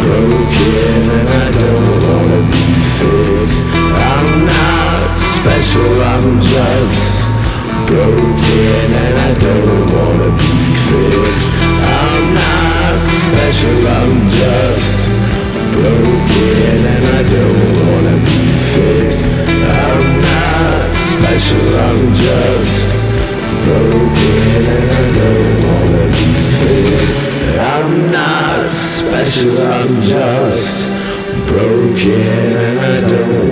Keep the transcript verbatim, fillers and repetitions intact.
broken and I don't wanna be fixed. I'm not special, I'm just broken and I don't wanna be fixed. I'm not special, I'm just broken and I don't wanna be fixed. I'm not special, I'm just broken and I don't wanna be fixed. I'm not special, I'm just broken and I don't